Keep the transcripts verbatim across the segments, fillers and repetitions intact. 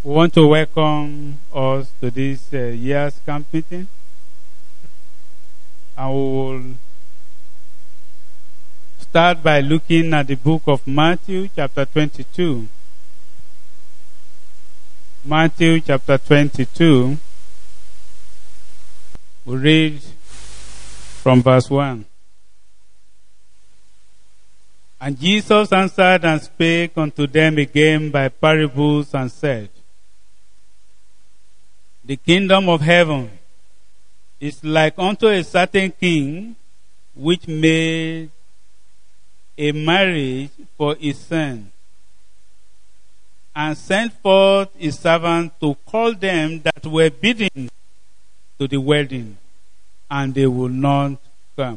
We want to welcome us to this uh, year's camp meeting, and we will start by looking at the book of Matthew chapter twenty-two. Matthew chapter twenty-two, we read from verse one. And Jesus answered and spake unto them again by parables, and said, The kingdom of heaven is like unto a certain king, which made a marriage for his son, and sent forth his servants to call them that were bidden to the wedding, and they would not come.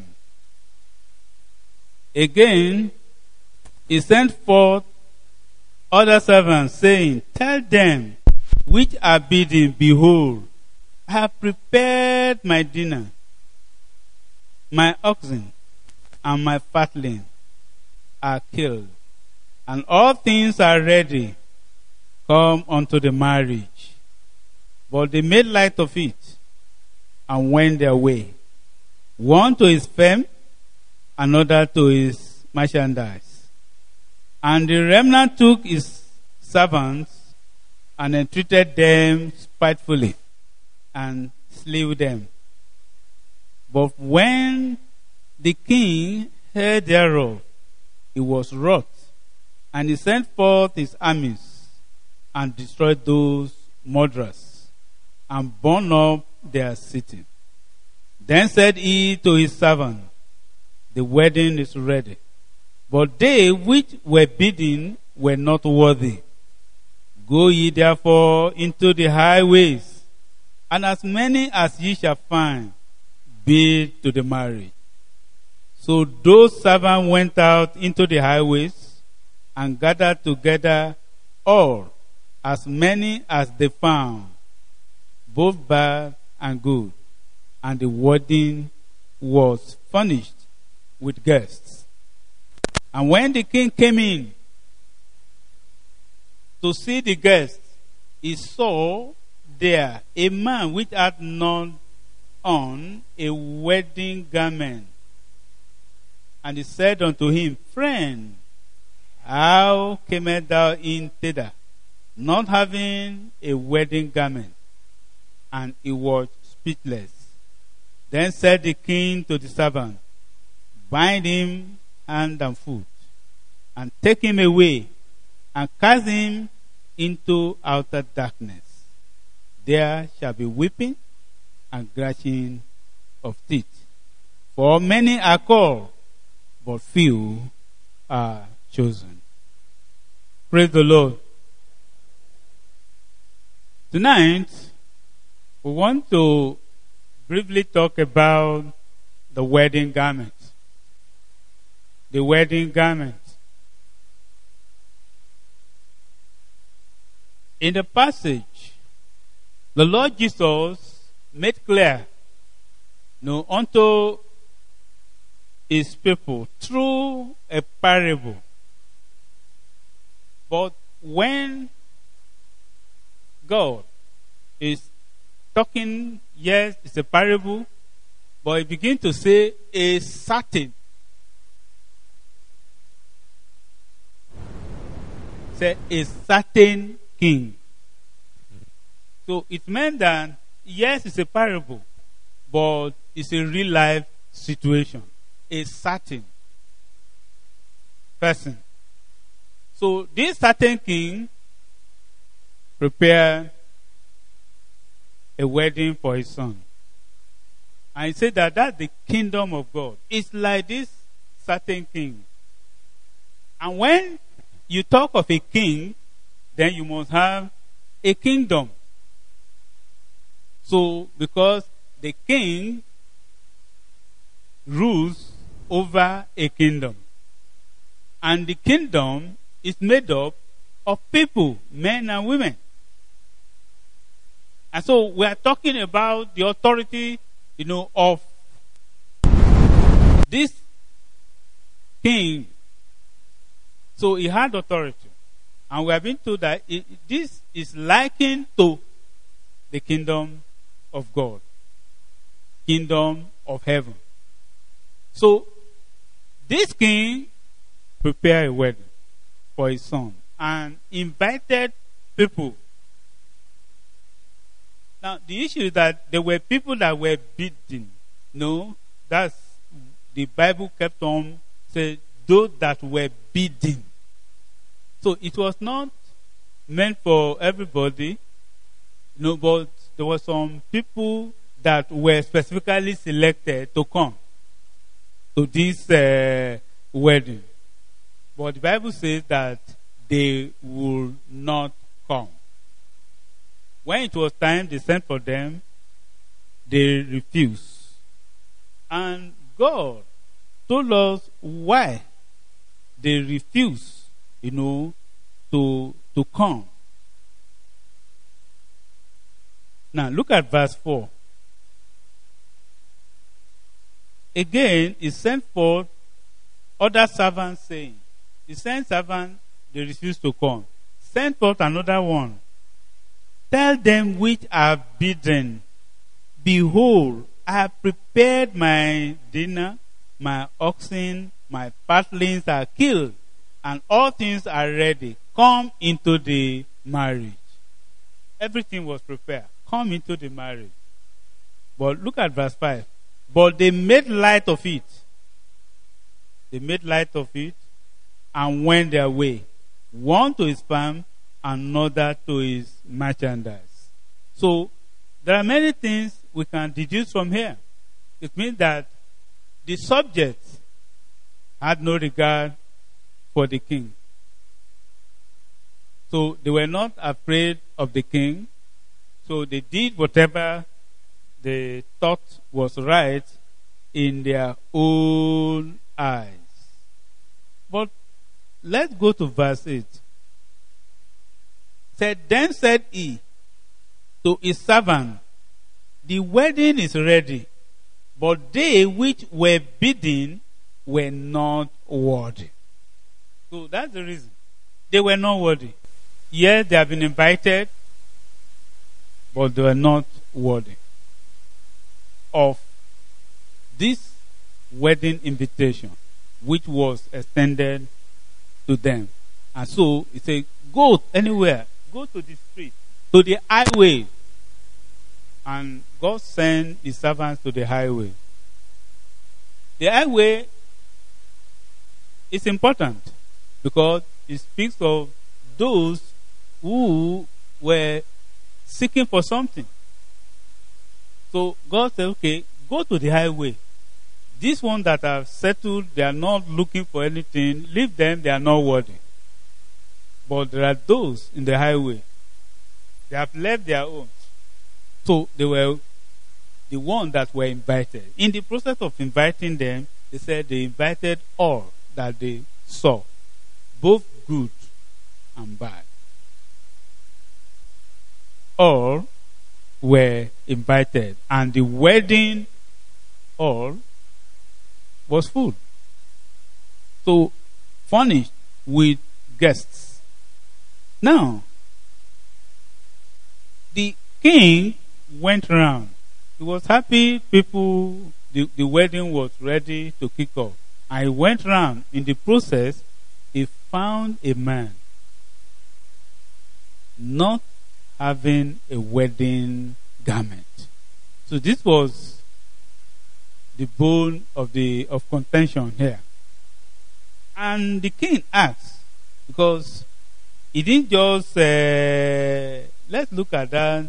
Again, he sent forth other servants, saying, Tell them which are bidden, Behold, I have prepared my dinner. My oxen and my fatling are killed, and all things are ready. Come unto the marriage. But they made light of it, and went their way, one to his farm, another to his merchandise. And the remnant took his servants, and entreated them spitefully, and slew them. But when the king heard thereof, he was wroth, and he sent forth his armies, and destroyed those murderers, and burned up their city. Then said he to his servant, The wedding is ready, but they which were bidden were not worthy. Go ye therefore into the highways, and as many as ye shall find, bid to the marriage. So those servants went out into the highways, and gathered together all, as many as they found, both bad and good. And the wedding was furnished with guests. And when the king came in to see the guests, he saw there a man which had not on a wedding garment. And he said unto him, Friend, how camest thou in thither, not having a wedding garment? And he was speechless. Then said the king to the servant, Bind him hand and foot, and take him away, and cast him into outer darkness. There shall be weeping and gnashing of teeth. For many are called, but few are chosen. Praise the Lord. Tonight, we want to briefly talk about the wedding garment. The wedding garment. In the passage, the Lord Jesus made clear, you know, unto his people through a parable. But when God is talking, yes, it's a parable, but he begins to say a certain. Say a certain king. So it meant that, yes, it's a parable, but it's a real life situation. A certain person. So this certain king prepared a wedding for his son. And he said that that's the kingdom of God. It's like this certain king. And when you talk of a king, then you must have a kingdom. So, because the king rules over a kingdom. And the kingdom is made up of people, men and women. And so we are talking about the authority, you know, of this king. So he had authority. And we have been told that it, this is likened to the kingdom of God, kingdom of heaven. So, this king prepared a wedding for his son and invited people. Now, the issue is that there were people that were bidden. No, that's the Bible kept on saying those that were bidden. So it was not meant for everybody, no, but there were some people that were specifically selected to come to this uh, wedding. But the Bible says that they will not come. When it was time they sent for them, they refused. And God told us why they refused, you know, to, to come. Now look at verse four. Again, he sent forth other servants saying, he sent servants, they refused to come. Send forth another one. Tell them which are bidden, behold, I have prepared my dinner, my oxen, my fatlings are killed, and all things are ready. Come into the marriage. Everything was prepared. Come into the marriage. But look at verse five. But they made light of it. They made light of it and went their way. One to his farm, another to his merchandise. So, there are many things we can deduce from here. It means that the subject had no regard for the king. So, they were not afraid of the king. So, they did whatever they thought was right in their own eyes. But let's go to verse eight. Said, then said he to his servant, the wedding is ready, but they which were bidden were not worthy. So that's the reason. They were not worthy. Yes, they have been invited, but they were not worthy of this wedding invitation, which was extended to them. And so he said, go anywhere, go to the street, to the highway. And God sent his servants to the highway. The highway is important because it speaks of those who were seeking for something. So God said, okay, go to the highway. These ones that have settled, they are not looking for anything. Leave them, they are not worthy. But there are those in the highway. They have left their own. So they were the ones that were invited. In the process of inviting them, they said they invited all that they saw, both good and bad. All were invited, and the wedding hall was full. So, furnished with guests. Now, the king went around. He was happy people, the, the wedding was ready to kick off. And he went around. In the process, he found a man not having a wedding garment. So this was the bone of the of contention here. And the king asked, because he didn't just uh, let's look at that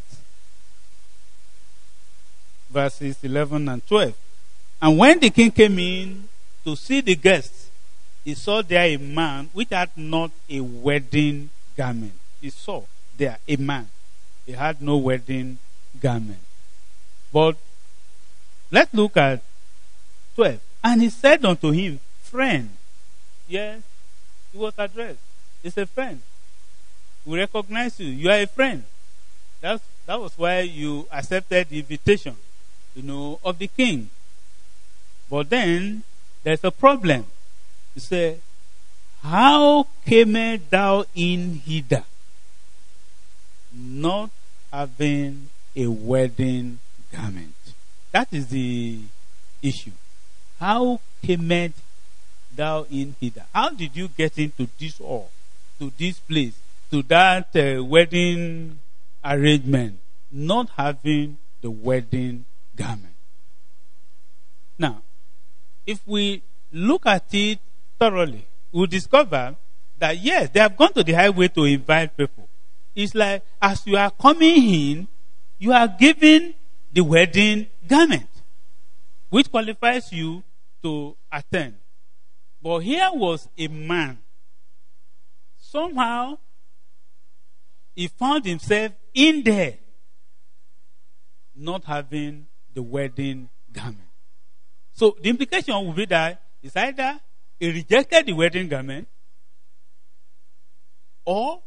verses eleven and twelve. And when the king came in to see the guests, he saw there a man which had not a wedding garment. He saw there a man. He had no wedding garment. But let's look at twelve. And he said unto him, friend. Yes, he was addressed. He said, friend, we recognize you. You are a friend. That's, that was why you accepted the invitation, you know, of the king. But then, there's a problem. You say, How camest thou in hither, not having a wedding garment? That is the issue. How camest thou in hither? How did you get into this hall, to this place, to that uh, wedding arrangement, not having the wedding garment? Now, if we look at it thoroughly, we'll discover that yes, they have gone to the highway to invite people. It's like as you are coming in, you are given the wedding garment, which qualifies you to attend. But here was a man. Somehow, he found himself in there, not having the wedding garment. So the implication will be that it's either he rejected the wedding garment, or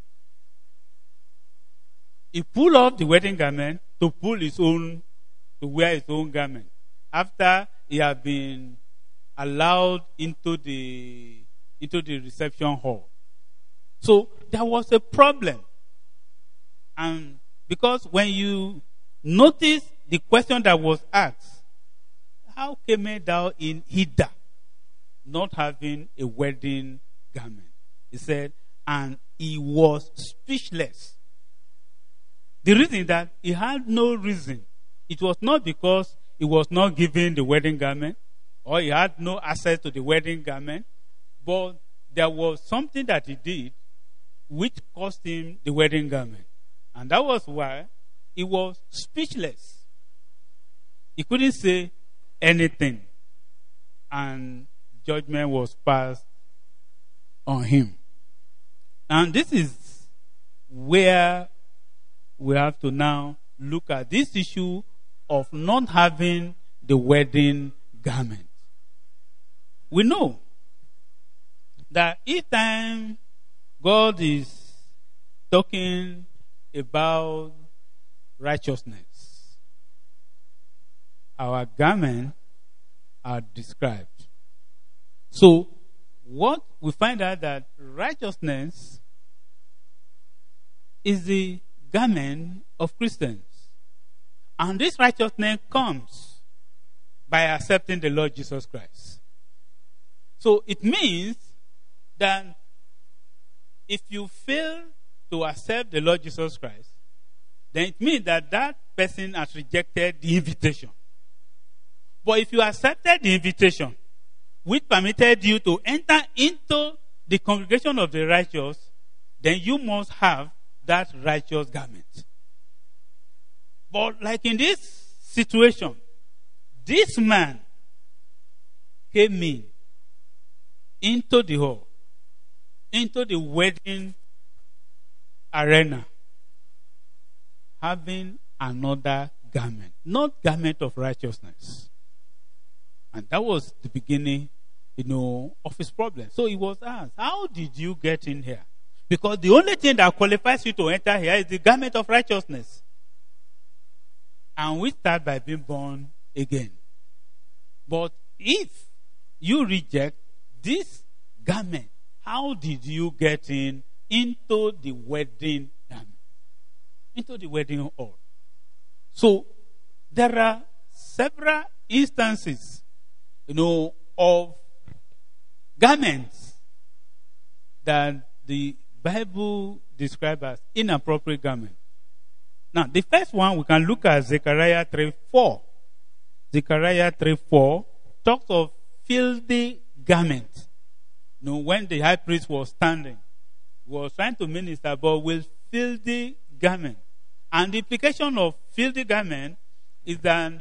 he pulled off the wedding garment to pull his own, to wear his own garment, after he had been allowed into the into the reception hall. So there was a problem. And because when you notice the question that was asked, how camest thou in hither, not having a wedding garment? He said, and he was speechless. The reason that he had no reason. It was not because he was not given the wedding garment, or he had no access to the wedding garment, but there was something that he did which cost him the wedding garment. And that was why he was speechless. He couldn't say anything. And judgment was passed on him. And this is where we have to now look at this issue of not having the wedding garment. We know that each time God is talking about righteousness, our garments are described. So, what we find out that righteousness is the garment of Christians. And this righteousness comes by accepting the Lord Jesus Christ. So it means that if you fail to accept the Lord Jesus Christ, then it means that that person has rejected the invitation. But if you accepted the invitation, which permitted you to enter into the congregation of the righteous, then you must have that righteous garment. But like in this situation, this man came in into the hall, into the wedding arena, having another garment, not garment of righteousness. And that was the beginning, you know, of his problem. So he was asked, how did you get in here? Because the only thing that qualifies you to enter here is the garment of righteousness. And we start by being born again. But if you reject this garment, how did you get in into the wedding garment? Into the wedding hall. So there are several instances, you know, of garments that the Bible describes as inappropriate garments. Now, the first one we can look at Zechariah three four. Zechariah three four talks of filthy garments. You know, when the high priest was standing, he was trying to minister, but with filthy garment. And the implication of filthy garment is that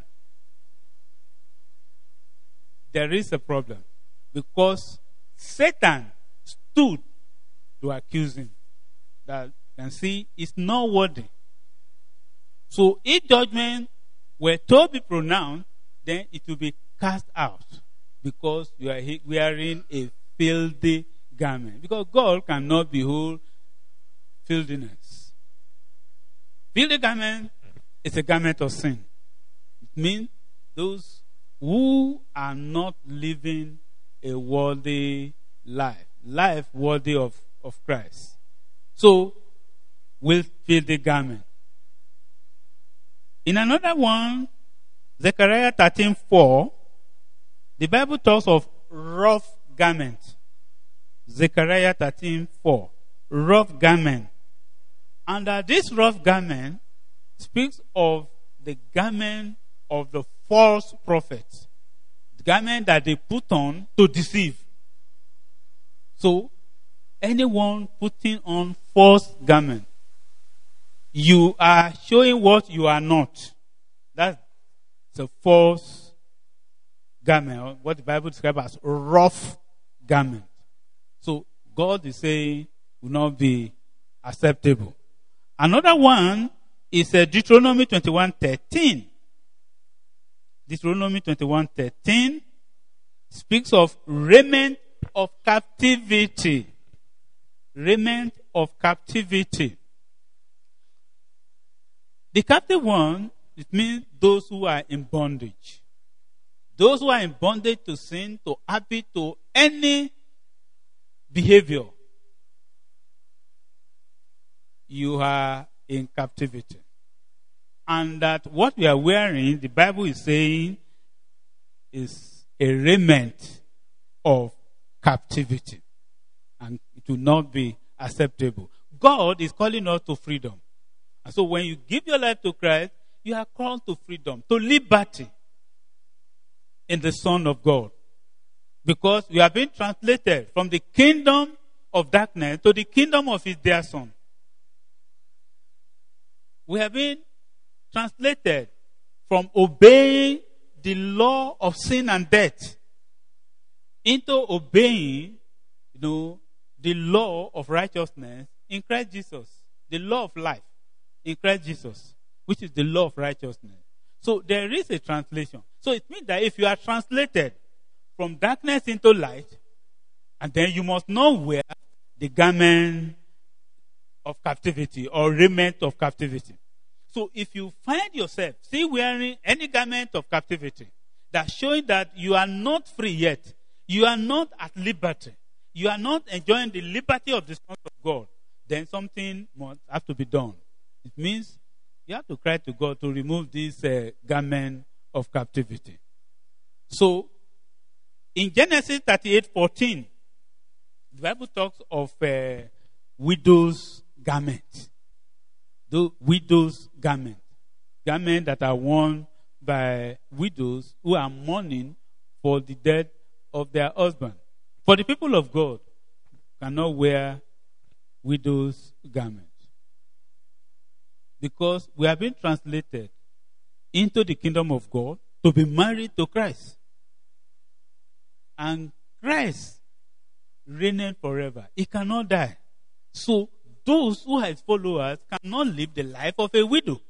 there is a problem, because Satan stood to accuse him. That you can see is not worthy. So if judgment were to be pronounced, then it will be cast out, because you are wearing a filthy garment. Because God cannot behold filthiness. Filthy garment is a garment of sin. It means those who are not living a worthy life. life worthy of, of Christ. So, we'll fill the garment. In another one, Zechariah thirteen four, the Bible talks of rough garment. Zechariah thirteen four, rough garment. And uh, this rough garment speaks of the garment of the false prophets. The garment that they put on to deceive. So, anyone putting on false garment, you are showing what you are not. That's a false garment, what the Bible describes as rough garment. So, God is saying will not be acceptable. Another one is uh, Deuteronomy twenty-one thirteen. Deuteronomy twenty-one thirteen speaks of raiment of captivity. Raiment of captivity. The captive one, it means those who are in bondage. Those who are in bondage to sin, to habit, to any behavior. You are in captivity. And that what we are wearing, the Bible is saying, is a raiment of captivity. And it will not be acceptable. God is calling us to freedom. And so when you give your life to Christ, you are called to freedom, to liberty in the Son of God. Because you have been translated from the kingdom of darkness to the kingdom of his dear Son. We have been translated from obeying the law of sin and death into obeying, you know, the law of righteousness in Christ Jesus. The law of life in Christ Jesus, which is the law of righteousness. So there is a translation. So it means that if you are translated from darkness into light, and then you must not wear the garment of captivity or raiment of captivity. So if you find yourself still wearing any garment of captivity, that's showing that you are not free yet, you are not at liberty, you are not enjoying the liberty of the Son of God, then something must have to be done. It means you have to cry to God to remove this uh, garment of captivity. So, in Genesis thirty-eight fourteen, the Bible talks of uh, widow's garment. The widow's garment. Garment that are worn by widows who are mourning for the death of their husband. For the people of God, cannot wear widow's garment. Because we have been translated into the kingdom of God to be married to Christ. And Christ reigning forever. He cannot die. So, those who are his followers cannot live the life of a widow.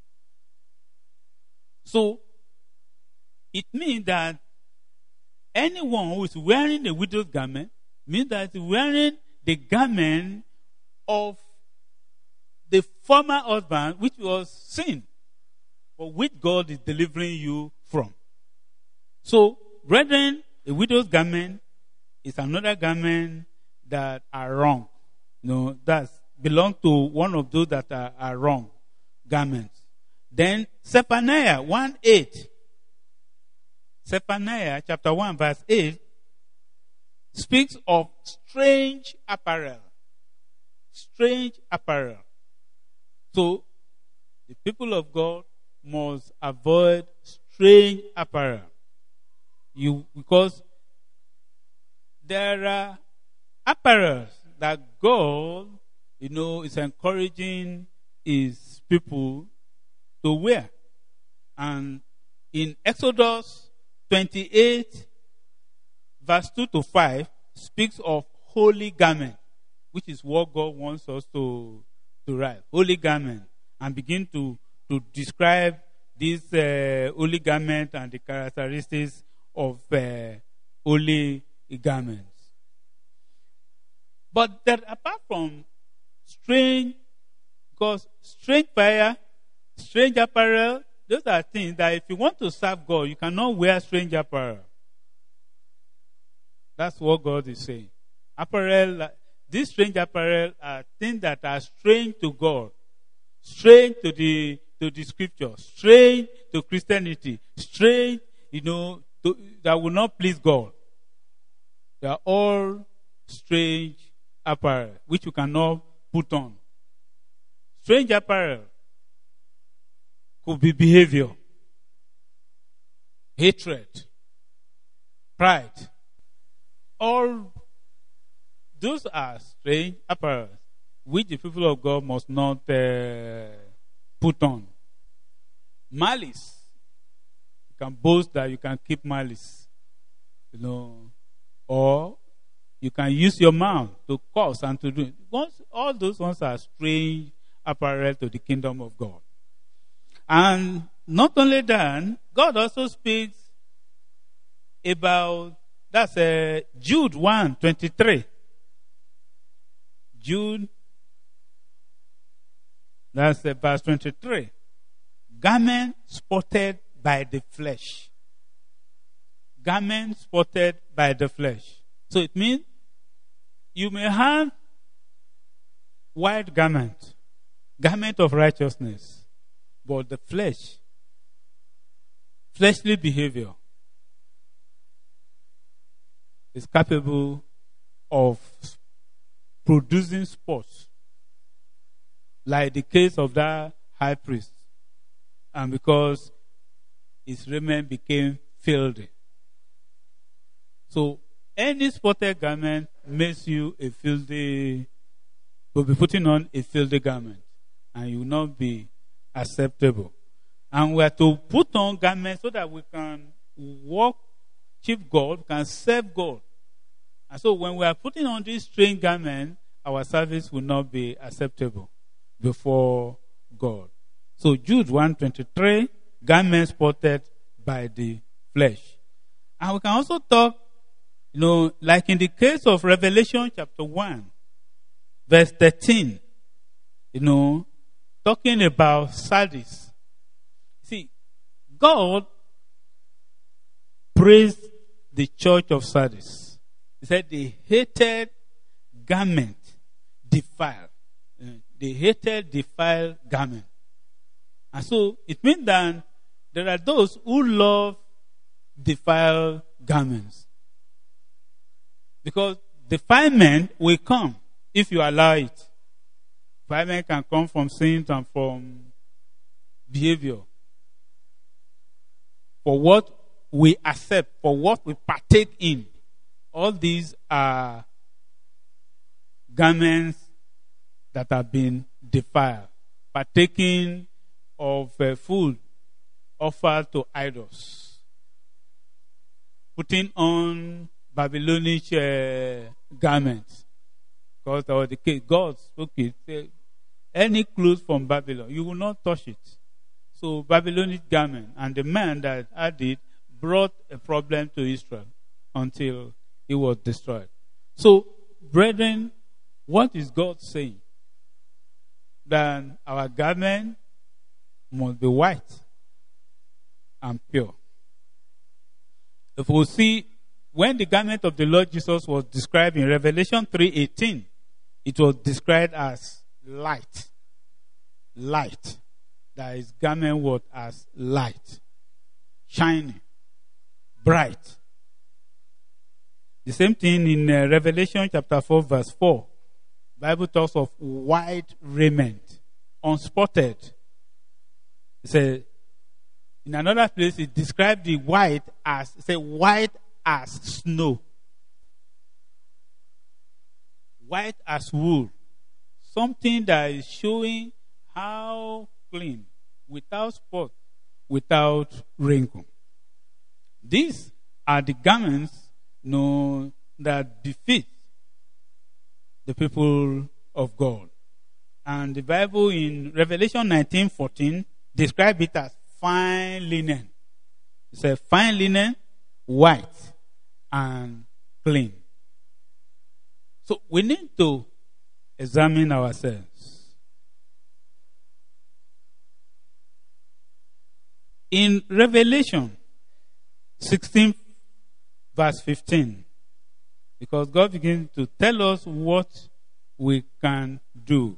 So, it means that anyone who is wearing a widow's garment means that he's wearing the garment of the former husband, which was sin, but which God is delivering you from. So, brethren, a widow's garment is another garment that are wrong. You know, that belong to one of those that are, are wrong garments. Then Zephaniah one eight. Zephaniah chapter one verse eight speaks of strange apparel. Strange apparel. So, the people of God must avoid strange apparel. You, because there are apparels that God, you know, is encouraging his people to wear. And in Exodus twenty-eight, verse two to five, speaks of holy garment, which is what God wants us to, to write. Holy garment. And begin to, to describe this uh, holy garment and the characteristics of uh, holy garments. But that apart from strange, because strange fire, strange apparel, those are things that if you want to serve God, you cannot wear strange apparel. That's what God is saying. Apparel, uh, these strange apparel are things that are strange to God, strange to the to the scripture, strange to Christianity, strange, you know, to, that will not please God. They are all strange apparel which you cannot put on. Strange apparel could be behavior, hatred, pride. All those are strange apparel which the people of God must not uh, put on. Malice. You can boast that you can keep malice. You know, or you can use your mouth to curse and to do it. Once, all those ones are strange apparel to the kingdom of God. And not only that, God also speaks about, that's uh, Jude one twenty-three. Jude, that's uh, verse twenty-three. Garment spotted by the flesh. Garment spotted by the flesh. So it means you may have white garment, garment of righteousness, but the flesh, fleshly behavior is capable of producing spots, like the case of that high priest, and because his raiment became filthy. So any spotted garment makes you a filthy, will be putting on a filthy garment, and you will not be acceptable. And we are to put on garments so that we can worship God, can serve God. And so when we are putting on this strange garment, our service will not be acceptable before God. So Jude one twenty-three, garments spotted by the flesh. And we can also talk, you know, like in the case of Revelation chapter one, verse thirteen, you know, talking about Sardis. See, God praised the church of Sardis. He said they hated garment defiled. They hated defiled garment. And so it means that there are those who love defiled garments. Because defilement will come if you allow it. Defilement can come from sin and from behavior. For what we accept, for what we partake in. All these are garments that have been defiled. Partaking of uh, food offered to idols. Putting on Babylonian uh, garments. Because that was the case. God spoke it. Said, any clothes from Babylon, you will not touch it. So Babylonian garment, and the man that had it brought a problem to Israel until it was destroyed. So, brethren, what is God saying? That our garment must be white and pure. If we see, when the garment of the Lord Jesus was described in Revelation three eighteen, it was described as light. Light. That his garment was as light. Shining. Bright. The same thing in uh, Revelation chapter four verse four. The Bible talks of white raiment. Unspotted. It says, in another place, it described the white as, it said, white as snow. White as wool. Something that is showing how clean, without spot, without wrinkle. These are the garments, you know, that befit the people of God. And the Bible in Revelation nineteen fourteen describes it as fine linen. It says fine linen, white, and clean. So we need to examine ourselves. In Revelation sixteen, verse fifteen, Because God begins to tell us what we can do.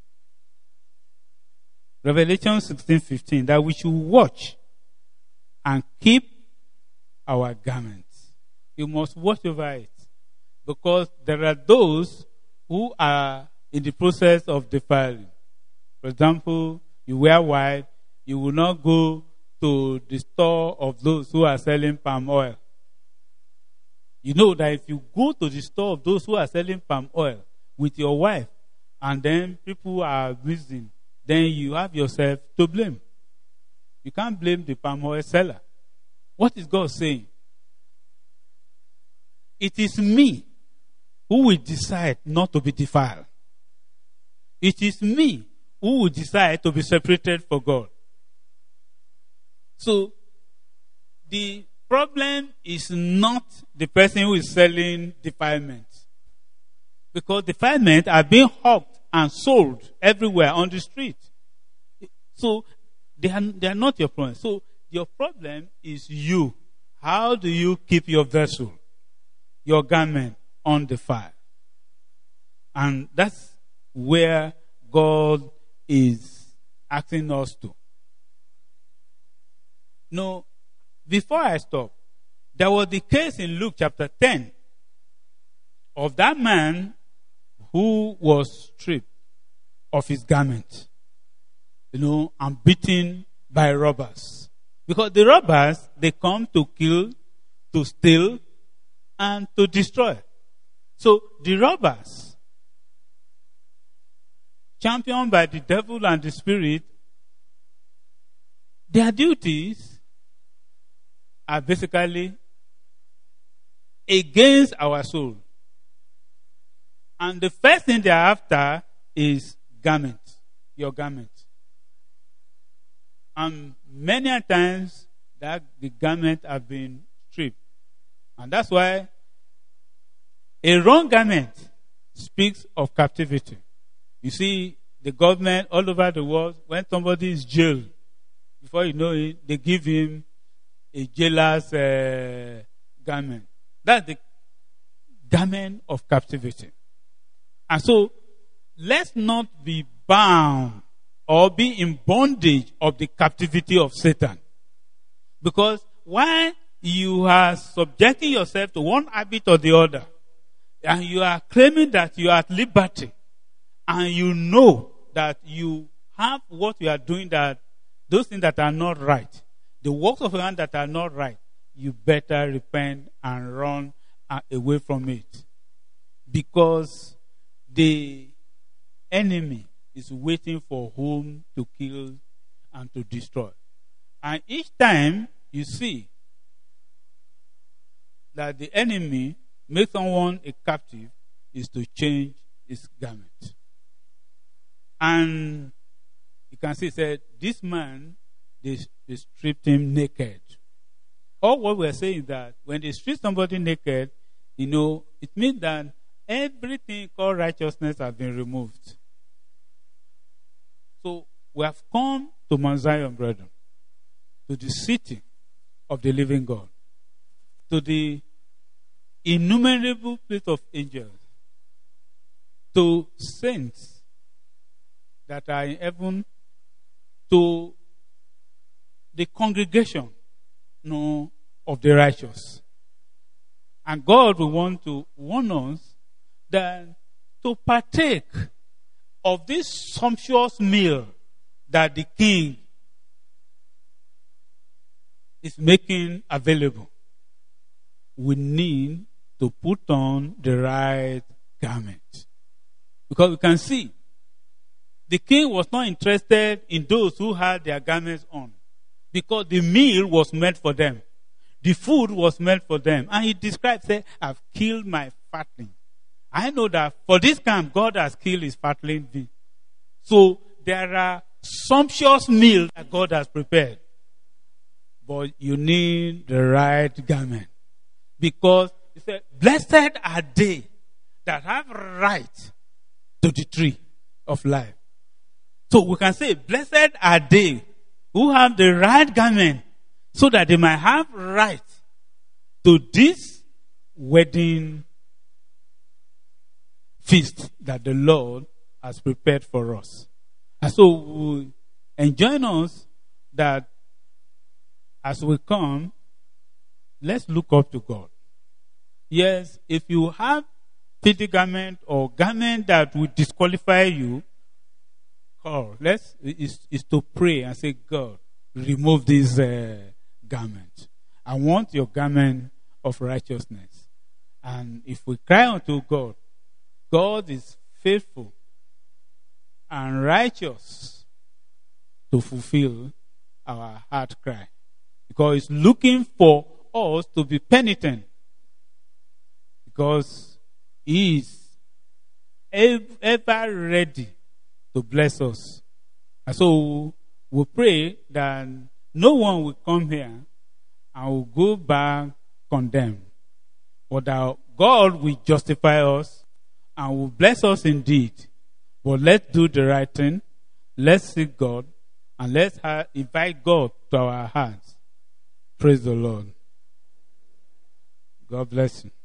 Revelation sixteen fifteen, that we should watch and keep our garments. You must watch over it. Because there are those who are in the process of defiling. For example, you wear white, you will not go to the store of those who are selling palm oil. You know that if you go to the store of those who are selling palm oil with your wife, and then people are missing, then you have yourself to blame. You can't blame the palm oil seller. What is God saying? It is me who will decide not to be defiled. It is me who will decide to be separated for God. So, the problem is not the person who is selling defilement. Because defilement are being hawked and sold everywhere on the street. So, they are, they are not your problem. So, your problem is you. How do you keep your vessel, your garment, undefiled? And that's where God is asking us to. No, before I stop, there was the case in Luke chapter ten of that man who was stripped of his garment, you know, and beaten by robbers. Because the robbers, they come to kill, to steal, and to destroy. So the robbers, championed by the devil and the spirit, their duties are basically against our soul. And the first thing they are after is garment, your garment. And many a times that the garment have been stripped. And that's why a wrong garment speaks of captivity. You see, the government all over the world, when somebody is jailed, before you know it, they give him a jailer's uh, garment. That's the garment of captivity. And so, let's not be bound or be in bondage of the captivity of Satan. Because while you are subjecting yourself to one habit or the other, and you are claiming that you are at liberty, and you know that you have what you are doing, that those things that are not right, the works of your hand that are not right, you better repent and run away from it. Because the enemy is waiting for whom to kill and to destroy. And each time you see that the enemy makes someone a captive is to change his garment. And you can see, said, this man, they, they stripped him naked. All what we're saying is that when they strip somebody naked, you know, it means that everything called righteousness has been removed. So we have come to Mount Zion, brethren, to the city of the living God, to the innumerable place of angels, to saints that are in heaven, to the congregation, you know, of the righteous. And God will want to warn us that to partake of this sumptuous meal that the king is making available, we need to put on the right garment. Because we can see, the king was not interested in those who had their garments on. Because the meal was meant for them. The food was meant for them. And he described, say, I've killed my fatling. I know that for this camp, God has killed his fatling bee. So there are sumptuous meals that God has prepared. But you need the right garment. Because he said, blessed are they that have right to the tree of life. So we can say, blessed are they who have the right garment, so that they might have right to this wedding feast that the Lord has prepared for us. And so we enjoin us that as we come, let's look up to God. Yes, if you have filthy garment or garment that will disqualify you, call. Let's is is to pray and say, God, remove this uh, garment. I want your garment of righteousness. And if we cry unto God, God is faithful and righteous to fulfill our heart cry. Because He's looking for us to be penitent. Because He is ever ready to bless us. And so we pray that no one will come here and will go back condemned. But that God will justify us and will bless us indeed. But let's do the right thing. Let's seek God. And let's have, invite God to our hearts. Praise the Lord. God bless you.